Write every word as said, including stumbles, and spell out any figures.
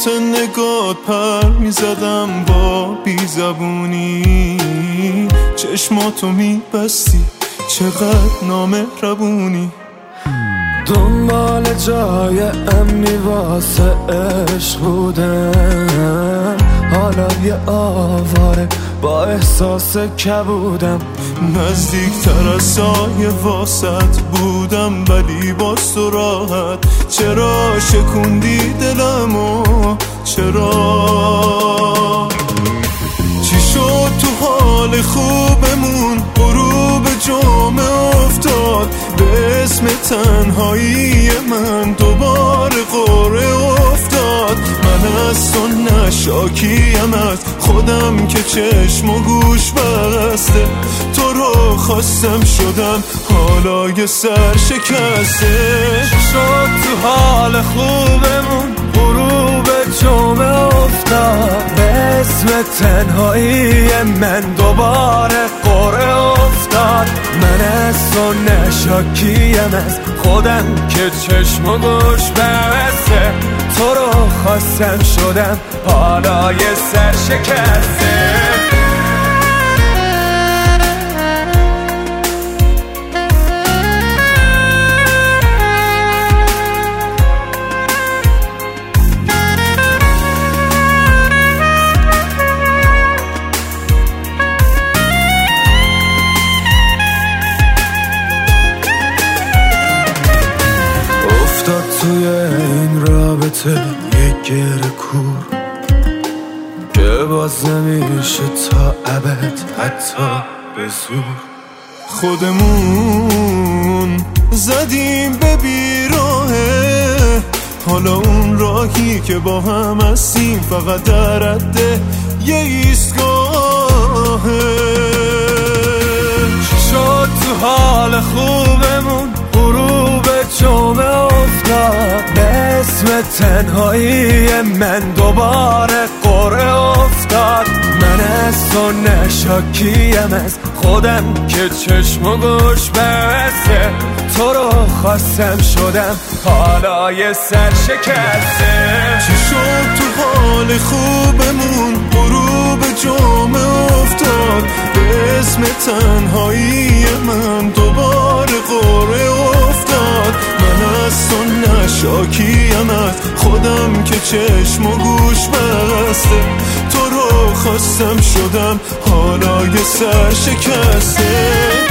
واسه نگات پر میزدم با بی زبونی، چشماتو میبستی چقدر نامهربونی. دنبال جای امنی واسه عشق بودم، حالا یه آواره با احساس کبودم. نزدیکتر از سایه واسط بودم ولی باز تو راحت. چرا شکوندی دلمو چرا؟ چی شد تو حال خوبمون غروب جمعه افتاد؟ به اسم تنهایی من دوباره قره افتاد. من از تو نشاکیم از خودم که چشم و گوش بسته. تو رو خواستم شدم حالا یه سر شکسته. شد تو حال خوبمون غروب جمعه افتاد؟ به اسم تنهایی من دوباره قره افتاد. من از تو نشاکیم از خودم که چشم و گوش بسته. تو رو خواستم شدم حالا یه سر شکسته. افتاد توی این رابطه یک گره کور که باز نمیشه تا ابد حتی به زور. خودمون زدیم به بیراهه، حالا اون راهی که با هم هستیم فقط در حد یه ایستگاهه. شد تو حال خوبمون غروب جمعه افتاد؟ به اسم تنهایی من دوباره قره افتاد. من از تو نشاکیم از خودم که چشم و گوش بسته. تو رو خواستم شدم حالا یه سر شکسته. چی شد تو حال خوبمون غروب جمعه افتاد؟ به اسم تنهایی من دوباره قره افتاد. من از تو نشاکیم از خودم که چشم و گوش بسته. تو رو خواستم شدم حالا یه سر شکسته.